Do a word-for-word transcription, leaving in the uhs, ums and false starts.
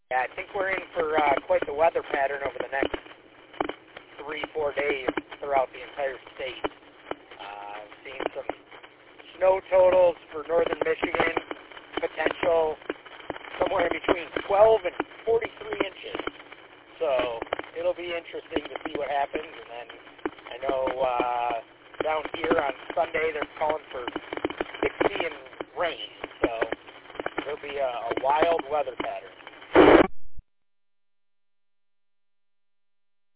Yeah, I think we're in for uh, quite the weather pattern over the next three, four days throughout the entire state. Uh, seeing some snow totals for northern Michigan, potential somewhere between twelve and forty-three inches. So it'll be interesting to see what happens. And then I know uh, down here on Sunday they're calling for sixty and rain. So there'll be a, a wild weather pattern.